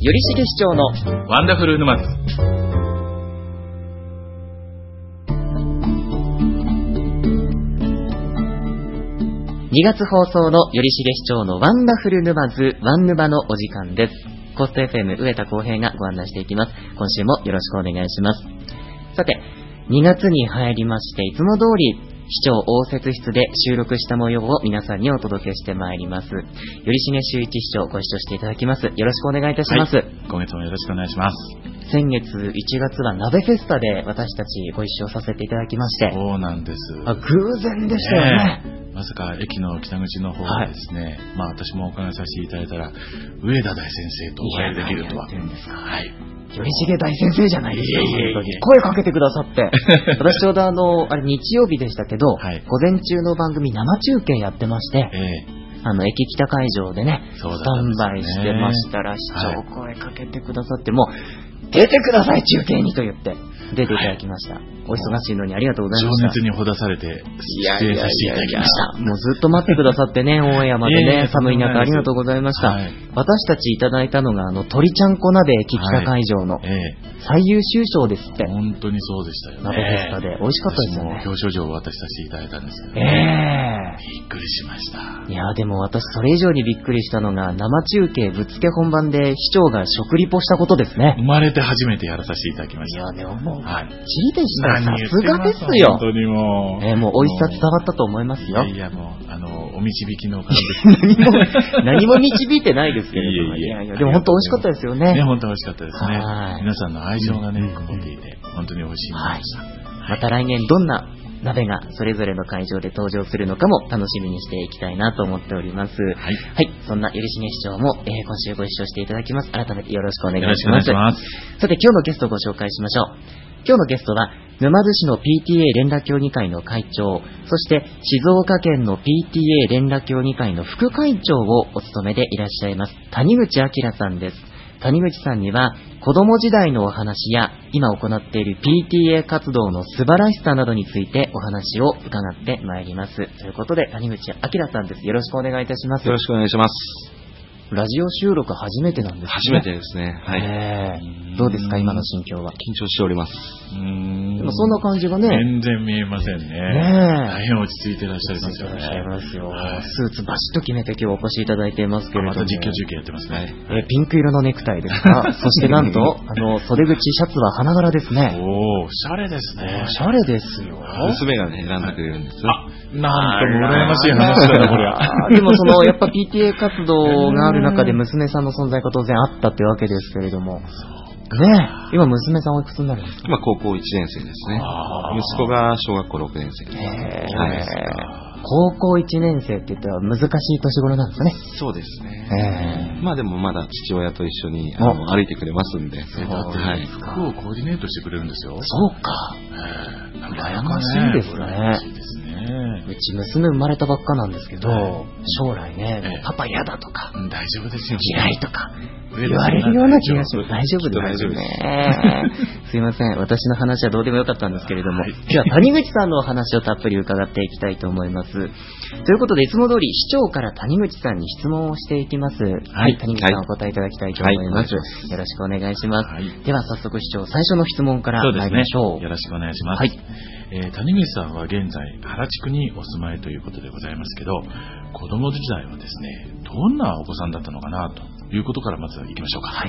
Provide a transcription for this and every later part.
りしげ市長のワンダフル沼津。 2月放送のよりしげ市長のワンダフル沼津ワンヌバのお時間です。コースト FM 上田康平がご案内していきます。今週もよろしくお願いします。さて、2月に入りまして、いつも通り市長応接室で収録した模様を皆さんにお届けしてまいります。よりしげ周一市長ご視聴していただきます。よろしくお願いいたします。 今月もよろしくお願いします。 先月1月は鍋フェスタで私たちご一緒させていただきまして、 そうなんです。 偶然でしたよね。 まさか駅の北口の方でですね、私もお伺いさせていただいたら上田大先生とお会いできるとは。 はい。よりしげ大先生じゃないですか、本当に。声かけてくださって。私ちょうどあれ日曜日でしたけど、 はい、 午前中の番組生中継やってまして、駅北会場でね、スタンバイしてましたら、市長声かけてくださって、もう、出てください中継にと言って出ていただきました。お忙しいのにありがとうございました。 情熱にほだされて出演させていただきました。 もうずっと待ってくださってね、オンエアまでね、寒い中ありがとうございました。私たちいただいたのが鳥ちゃんこ鍋駅北会場の最優秀賞ですって。 本当にそうでしたよね。 鍋フェスタで美味しかったですよね。 表彰状を渡させていただいたんですけど、びっくりしました。 いやでも私それ以上にびっくりしたのが、生中継ぶっつけ本番で市長が食リポしたことですね。 生まれて初めてやらさせていただきました。 いやでももうバッチリでした。さすがですよ。 本当にもう。 もう美味しさ伝わったと思いますよ。 いやもうお導きのおかげです。 何も導いてないですけれども。いやでも本当美味しかったですよね。 本当美味しかったですね。皆さんの愛情がね、こもっていて本当に美味しいものでした。 また来年どんな鍋がそれぞれの会場で登場するのかも楽しみにしていきたいなと思っております。はい、そんなよりしげ市長も、今週ご一緒していただきます。改めてよろしくお願いします。さて今日のゲストをご紹介しましょう。今日のゲストは沼津市の PTA 連絡協議会の会長、そして静岡県の PTA 連絡協議会の副会長をお務めでいらっしゃいます谷口明さんです。谷口さんには子供時代のお話や今行っている PTA 活動の素晴らしさなどについてお話を伺ってまいります。ということで谷口明さんです。よろしくお願いいたします。 よろしくお願いします。 ラジオ収録初めてなんですね。 初めてですね。はい。 どうですか今の心境は。 緊張しております。 でもそんな感じがね。 全然見えませんね。大変落ち着いてらっしゃいますよね。スーツバシッと決めて今日お越しいただいていますけれども。 また実況中継やってますね。 ピンク色のネクタイですか。そしてなんと袖口シャツは花柄ですね。 おしゃれですね。 おしゃれですよ。 娘がね選んでくれるんです。 なんとも羨ましい話だなこれは。 でもやっぱ PTA 活動がある中で娘さんの存在が当然あったってわけですけれども。今娘さんおいくつになるんですか。 今高校1年生ですね。息子が小学校6年生です。 高校1年生って言ったら難しい年頃なんですかね。 そうですね。でもまだ父親と一緒に歩いてくれますんで。 服をコーディネートしてくれるんですよ。 そうか。羨ましいですね。うち娘生まれたばっかなんですけど、将来ね、パパ嫌だとか、 大丈夫ですよ。 嫌いとか言われるような気がします。大丈夫ですね。すいません。私の話はどうでもよかったんですけれども、今日は谷口さんのお話をたっぷり伺っていきたいと思います。ということでいつも通り市長から谷口さんに質問をしていきます。はい、谷口さんお答えいただきたいと思います。よろしくお願いします。では早速市長最初の質問から参りましょう。 よろしくお願いします。谷口さんは現在原地区にお住まいということでございますけど、子供時代はですね、どんなお子さんだったのかなということからまず行きましょうか。はい。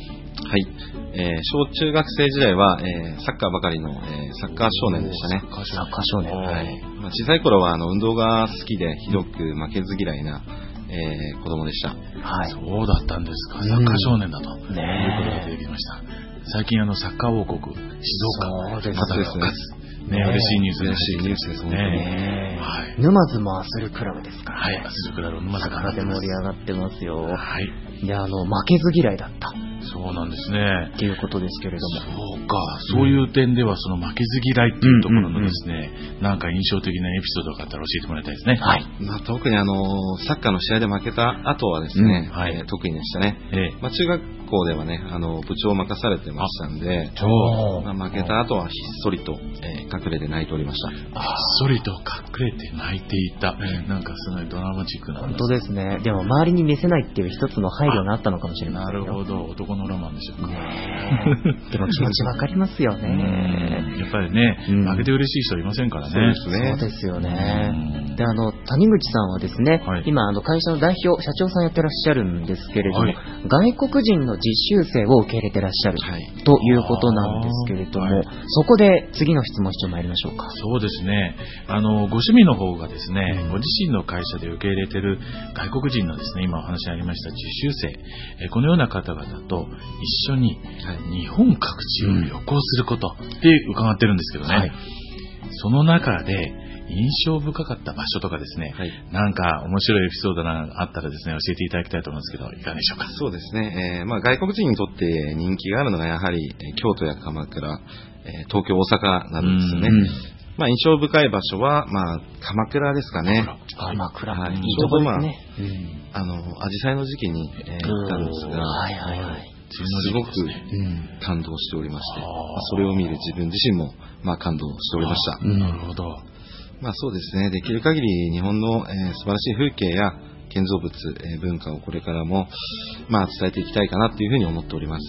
小中学生時代は、サッカーばかりの、サッカー少年でしたね。 サッカー少年。 小さい頃は運動が好きでひどく負けず嫌いな、子供でした。 そうだったんですか。サッカー少年だということが出てきました。最近サッカー王国静岡そうですね。嬉しいニュースですね。 沼津マッスルクラブですから。 マッスルクラブ沼津からで盛り上がってますよ。で負けず嫌いだった。 そうなんですね。 っていうことですけれども。そうか。そういう点ではその負けず嫌いっていうところのですね、なんか印象的なエピソードがあったら教えてもらいたいですね。 特にサッカーの試合で負けた後はですね、特にでしたね。中学校ではね部長を任されてましたんで、負けた後はひっそりと隠れて泣いておりました。ひっそりと隠れて泣いていた。なんかすごいドラマチックな。 本当ですね。でも周りに見せないっていう一つの配慮があったのかもしれませんよ。 なるほど。男のロマンでしょうか。 でも気持ちわかりますよね。 やっぱりね、負けて嬉しい人いませんからね。 そうですよね。で、谷口さんはですね、今、会社の代表、社長さんやってらっしゃるんですけれども、外国人の実習生を受け入れてらっしゃるということなんですけれども、そこで次の質問してまいりましょうか。 そうですね。ご趣味の方がですね、ご自身の会社で受け入れている外国人のですね、今お話ありました実習生、このような方々と一緒に日本各地を旅行することって伺ってるんですけどね、その中で印象深かった場所とかですね、なんか面白いエピソードがあったらですね、教えていただきたいと思うんですけど、いかがでしょうか。 そうですね、外国人にとって人気があるのがやはり京都や鎌倉、東京、大阪などですよね。印象深い場所は、鎌倉ですかね。 鎌倉、 ちょうどアジサイの時期に行ったんですが、すごく感動しておりまして、それを見る自分自身も感動しておりました。 なるほど。 そうですね、できる限り日本の素晴らしい風景や建造物、文化をこれからも伝えていきたいかなというふうに思っております。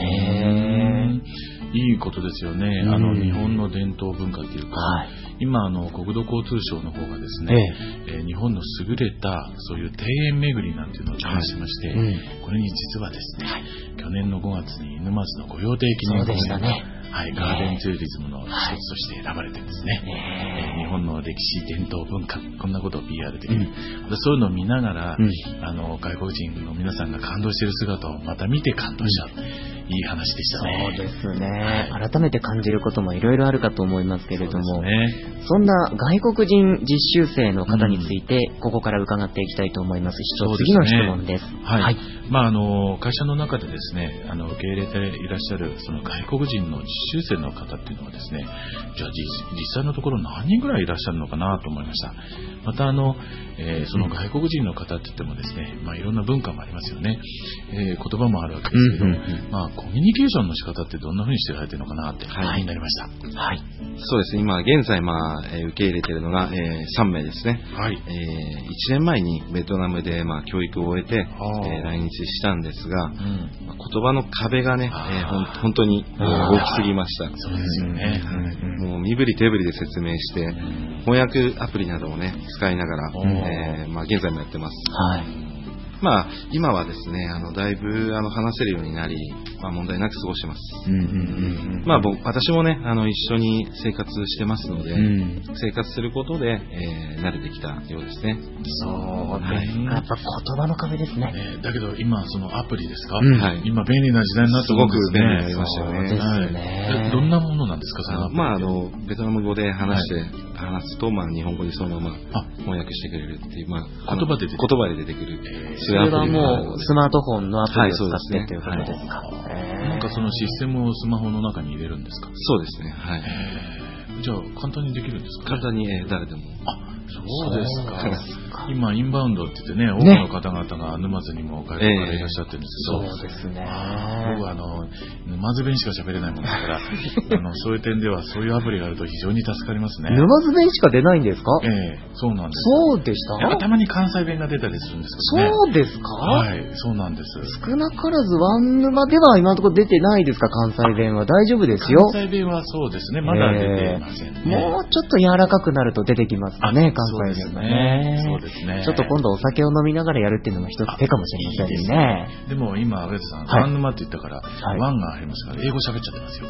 いいことですよね。日本の伝統文化というか、今国土交通省の方がですね、日本の優れたそういう庭園巡りなんていうのを実施してまして、これに実はですね、去年の5月に沼津の御用邸記念公園がガーデンツーリズムの一つとして選ばれてですね、日本の歴史、伝統文化、こんなことを PR できる。そういうのを見ながら、外国人の皆さんが感動している姿をまた見て感動しちゃう。いい話でしたね。 そうですね。改めて感じることもいろいろあるかと思いますけれども、そんな外国人実習生の方について、ここから伺っていきたいと思います。次の質問です。 会社の中でですね、受け入れていらっしゃるその外国人の実習生の方っていうのはですね、じゃあ実際のところ何人ぐらいいらっしゃるのかなと思いました。またその外国人の方って言ってもですね、いろんな文化もありますよね。言葉もあるわけですけど、コミュニケーションの仕方ってどんな風にしてられてるのかなって気になりました。 そうですね、今現在受け入れているのが、3名ですね。1年前にベトナムで教育を終えて、来日したんですが、言葉の壁がね、本当に大きすぎました。 そうですよね。 もう身振り手振りで説明して、翻訳アプリなどをね使いながら、現在もやってます。今はですね、だいぶ話せるようになり、問題なく過ごしてます。私もね、一緒に生活してますので、生活することで、慣れてきたようですね。 そうですね。やっぱ言葉の壁ですね。 だけど今そのアプリですか？今便利な時代になってますね。 すごく便利になりましたよね。 そうですね。 どんなものなんですか、そのアプリ？ ベトナム語で話すと、日本語にそのまま翻訳してくれるっていう、言葉で出てくる。 それはもうスマートフォンのアプリを使ってということですか。 なんかそのシステムをスマホの中に入れるんですか？ そうですね。 じゃあ簡単にできるんですか？ 簡単に誰でも。 そうですか。今インバウンドって言ってね、多くの方々が沼津にも外国からいらっしゃってるんですけど、 そうですね。 僕は沼津弁しか喋れないもんだからそういう点ではそういうアプリがあると非常に助かりますね。 沼津弁しか出ないんですか？ そうなんです。 そうでした。 やっぱたまに関西弁が出たりするんですけどね。 そうですか？ そうなんです。 少なからずワン沼では今のところ出てないですか？関西弁は大丈夫ですよ。 関西弁はそうですね、まだ出てませんね。 もうちょっと柔らかくなると出てきますかね、関西弁はね。 そうですね。 ちょっと今度お酒を飲みながらやるっていうのも一つ手かもしれませんね。 でも今上田さん、ワン沼って言ったから、ワンがありますから英語喋っちゃってますよ。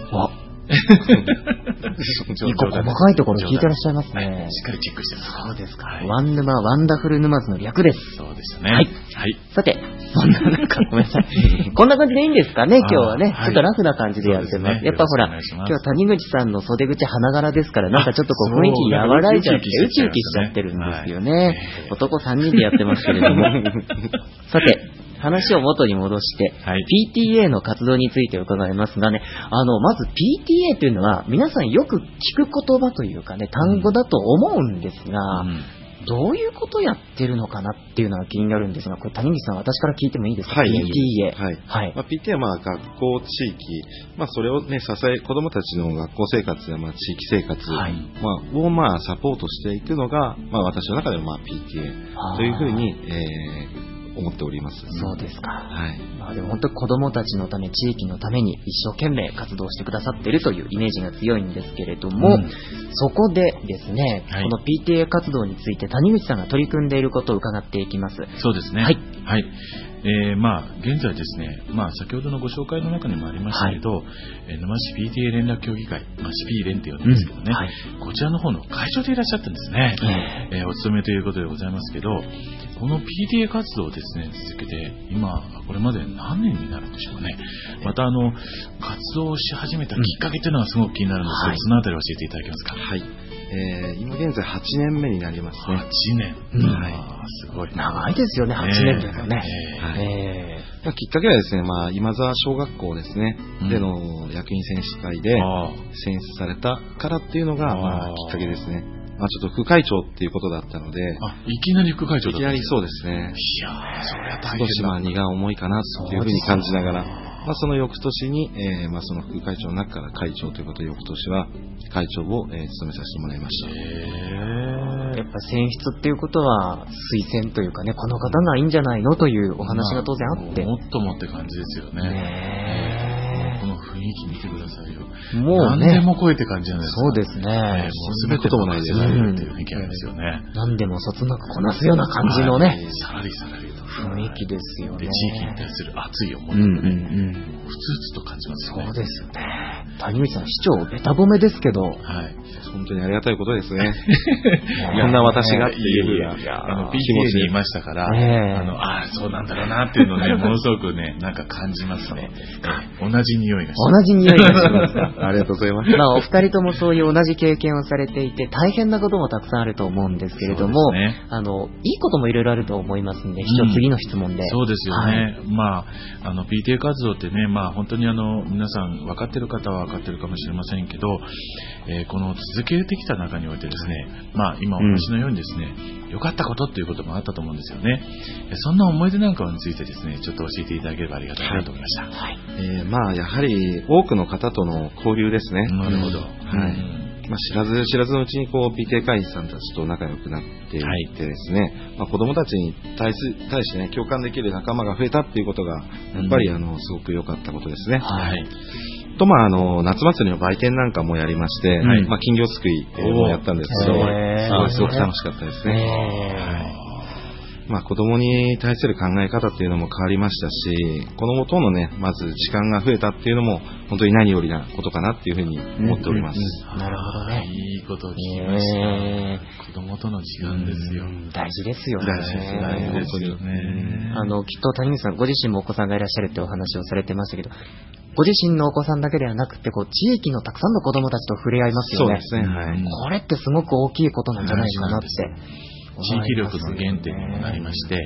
一個細かいところ聞いてらっしゃいますね。 しっかりチェックしてます。 そうですか。ワン沼、ワンダフル沼津の略です。 そうですね。 さて、そんな中、ごめんなさい。こんな感じでいいんですかね、今日はね。ちょっとラフな感じでやってます。やっぱほら、今日は谷口さんの袖口花柄ですから、なんかちょっと雰囲気和らいじゃって、ウキウキしちゃってるんですよね。男3人でやってますけれども。さて、話を元に戻して、PTA の活動について伺いますがね、まず PTA というのは皆さんよく聞く言葉というかね、単語だと思うんですが、どういうことをやってるのかなっていうのが気になるんですが、これ谷口さん、私から聞いてもいいですか？ PTA。 PTA は学校、地域、それをね、支え、子どもたちの学校生活や地域生活をサポートしていくのが、私の中でもPTA というふうに、 思っております。 そうですか。 はい。 まあでも本当に子どもたちのため、地域のために一生懸命活動してくださっているというイメージが強いんですけれども、そこでですね、この PTA 活動について谷口さんが取り組んでいることを伺っていきます。 そうですね。はい。はい。現在ですね、先ほどのご紹介の中にもありましたけど、沼市 PTA 連絡協議会、シピー連って呼んでるんですけどね、こちらの方の会長でいらっしゃってるんですね。お勤めということでございますけど、この PTA 活動をですね、続けて、今、これまで何年になるんでしょうかね。また、活動をし始めたきっかけというのがすごく気になるんですけど、そのあたり教えていただけますか。 はい。今現在8年目になりますね。 8年。はい。すごい。 長いですよね、8年ですよね。 きっかけはですね、今沢小学校ですね、での役員選出会で選出されたからっていうのが、きっかけですね。ちょっと副会長っていうことだったので。 いきなり副会長だったんですか？ いきなりそうですね。 いやー、それは大変だ。 少し荷が重いかなっていうふうに感じながら、その翌年に、その副会長の中から会長ということで、翌年は会長を、務めさせてもらいました。 やっぱ選出っていうことは推薦というかね、この方がいいんじゃないのというお話が当然あって、 もっともって感じですよね。この雰囲気見てくださいよ。 もうね、 何でも超えて感じじゃないですか。 そうですね。 もう全てこともないですねっていう雰囲気ありますよね。 何でもそつなくこなすような感じのね、 さらりさらりと雰囲気ですよね。 で、地域に対する熱い思いがね、ふつふつと感じますよね。 そうですよね。谷口さん、市長べた褒めですけど、はい、 本当にありがたいことですね。こんな私がっていう PTA にいましたから、そうなんだろうなっていうのをね、ものすごくね、なんか感じますね。同じ匂いがします。 同じ匂いがします。 ありがとうございます。 お二人ともそういう同じ経験をされていて、大変なこともたくさんあると思うんですけれども、いいこともいろいろあると思いますんで、次の質問で。 そうですよね。PTA 活動ってね、本当に皆さん分かってる方は分かってるかもしれませんけど、この続けてきた中においてですね、今お話のようにですね、良かったことっていうこともあったと思うんですよね。そんな思い出なんかについてですね、ちょっと教えていただければありがたいなと思いました。 やはり多くの方との交流ですね。 なるほど。 知らず知らずのうちにPTA 会員さんたちと仲良くなっていってですね、子供たちに対してね、共感できる仲間が増えたっていうことが、やっぱりすごく良かったことですね。と、夏祭りの売店なんかもやりまして、金魚すくいもやったんですけど、すごく楽しかったですね。子供に対する考え方っていうのも変わりましたし、子供とのね、まず時間が増えたっていうのも、本当に何よりなことかなっていうふうに思っております。 なるほどね。 いいことを聞きました。子供との時間ですよ。 大事ですよね。 大事ですよね。 きっと谷口さん、ご自身もお子さんがいらっしゃるってお話をされてましたけど、ご自身のお子さんだけではなくて、地域のたくさんの子供たちと触れ合いますよね。 そうですね。 これってすごく大きいことなんじゃないかなって。 地域力の原点にもなりまして、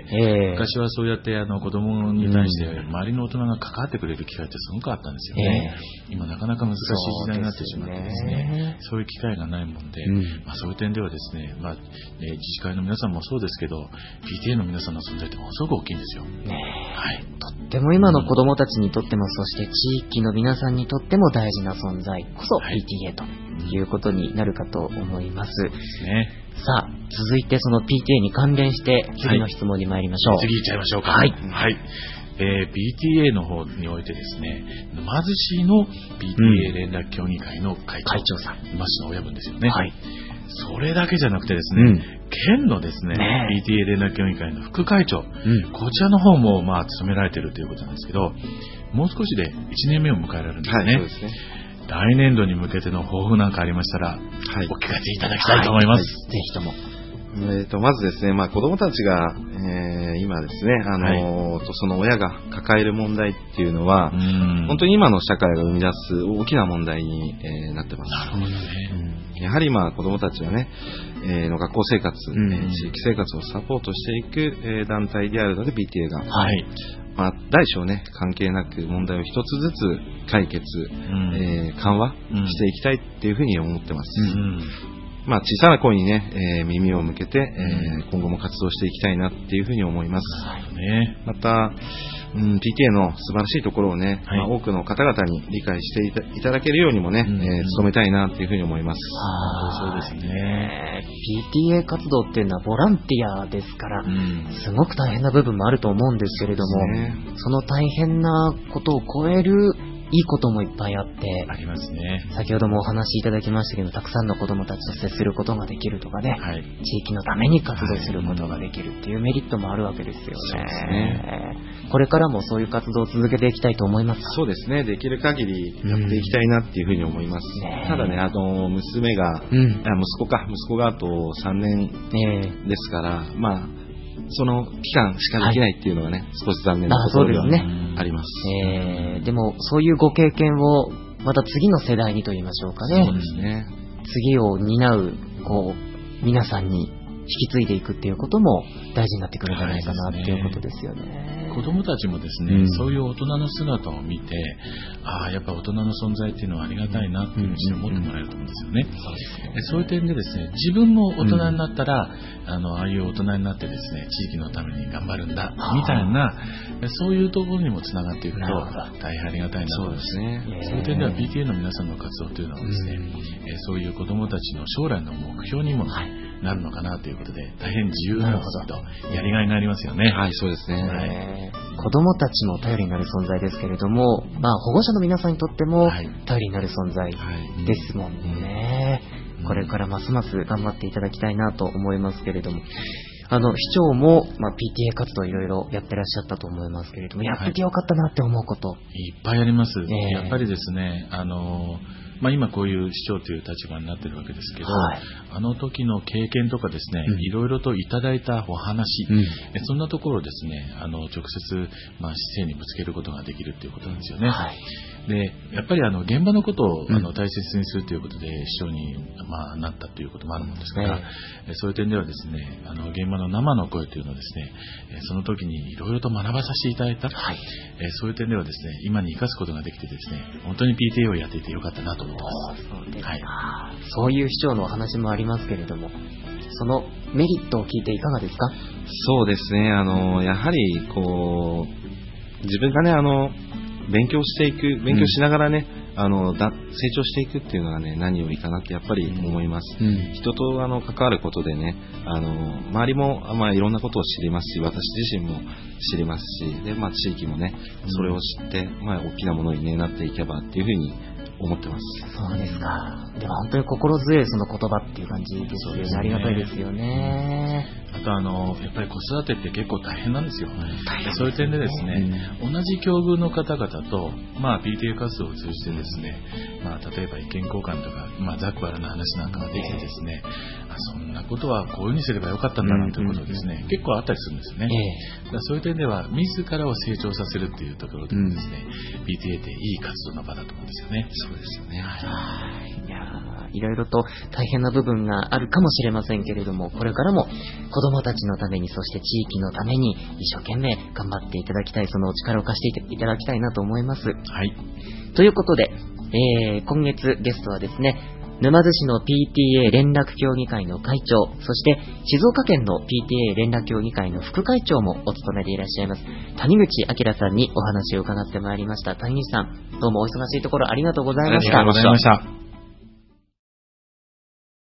昔はそうやって子供に対して周りの大人が関わってくれる機会ってすごくあったんですよね。今なかなか難しい時代になってしまってですね、そういう機会がないもんで、そういう点ではですね、自治会の皆さんもそうですけど、PTA の皆さんの存在ってものすごく大きいんですよ。 とっても今の子供たちにとっても、そして地域の皆さんにとっても大事な存在こそ PTA ということになるかと思います。さあ、続いてその PTA に関連して次の質問に参りましょう。 次行っちゃいましょうか。PTA の方においてですね、沼津市の PTA 連絡協議会の会長さん、沼津市の親分ですよね。それだけじゃなくてですね、県のですね、PTA 連絡協議会の副会長、こちらの方も務められているということなんですけど、もう少しで1年目を迎えられるんですね。来年度に向けての抱負なんかありましたら、お聞かせいただきたいと思います。 ぜひとも。 まずですね、子供たちが、今ですね、その親が抱える問題っていうのは、本当に今の社会が生み出す大きな問題に、なってます。 なるほどね。 やはり子供たちはね、の学校生活、地域生活をサポートしていく、団体であるので PTA が、大小ね、関係なく問題を一つずつ解決、緩和していきたいっていうふうに思ってます。 小さな声にね、耳を向けて、今後も活動していきたいなっていうふうに思います。また、PTA の素晴らしいところをね、多くの方々に理解していただけるようにもね、努めたいなっていうふうに思います。 そうですね。 PTA 活動っていうのはボランティアですから、すごく大変な部分もあると思うんですけれども、その大変なことを超えるいいこともいっぱいあって、 ありますね。 先ほどもお話しいただきましたけど、たくさんの子どもたちと接することができるとかね、地域のために活動することができるっていうメリットもあるわけですよね。 そうですね。 これからもそういう活動を続けていきたいと思いますか？ そうですね。できる限りやっていきたいなっていうふうに思います。ただね、娘が、息子があと3年ですから、その期間しかできないっていうのがね、少し残念なことではあります。 でもそういうご経験をまた次の世代にと言いましょうかね。 そうですね。 次を担う皆さんに引き継いでいくっていうことも大事になってくるんじゃないかなっていうことですよね。 子供たちもですね、そういう大人の姿を見て、やっぱ大人の存在っていうのはありがたいなっていうふうに思ってもらえると思うんですよね。そういう点でですね、自分も大人になったら、ああいう大人になってですね、地域のために頑張るんだみたいな、そういうところにもつながっていくと大変ありがたいなと思います。そういう点では PTA の皆さんの活動というのはですね、そういう子供たちの将来の目標にもなるのかなということで、大変自由なんですけど、やりがいがありますよね。 はい、そうですね。 子供たちも頼りになる存在ですけれども、保護者の皆さんにとっても頼りになる存在ですもんね。これからますます頑張っていただきたいなと思いますけれども、市長も、PTA 活動いろいろやってらっしゃったと思いますけれども、やっててよかったなって思うこと、 いっぱいあります。やっぱりですね、今こういう市長という立場になってるわけですけど、あの時の経験とかですね、いろいろといただいたお話、そんなところをですね、直接、市政にぶつけることができるということなんですよね。で、やっぱり現場のことを大切にするということで市長になったということもあるものですから、そういう点ではですね、現場の生の声というのをですね、その時にいろいろと学ばさせていただいた、そういう点ではですね、今に生かすことができてですね、本当に PTA をやっていてよかったなと思ってます。 そういう市長のお話もありますけれども、そのメリットを聞いていかがですか？ そうですね、やはり自分がね、勉強しながらね、成長していくっていうのがね、何よりかなってやっぱり思います。人と関わることでね、周りもいろんなことを知りますし、私自身も知りますし、で地域もね、それを知って大きなものに、なっていけばっていうふうに思ってます。 そうですか。でも本当に心強いその言葉っていう感じですよね。ありがたいですよね。 あとやっぱり子育てって結構大変なんですよ。そういう点でですね、同じ境遇の方々と、PTA 活動を通じてですね、例えば意見交換とか、ざっくばらな話なんかができてですね、そんなことはこういうふうにすればよかったんだなということをですね、結構あったりするんですよね。そういう点では自らを成長させるっていうところでもですね、PTA っていい活動の場だと思うんですよね。 そうですよね。 いろいろと大変な部分があるかもしれませんけれども、これからも子どもたちのために、そして地域のために一生懸命頑張っていただきたい、そのお力を貸していただきたいなと思います。ということで、今月ゲストはですね、沼津市の PTA 連絡協議会の会長、そして静岡県の PTA 連絡協議会の副会長もお務めでいらっしゃいます谷口明さんにお話を伺ってまいりました。谷口さん、どうもお忙しいところありがとうございました。 ありがとうございました。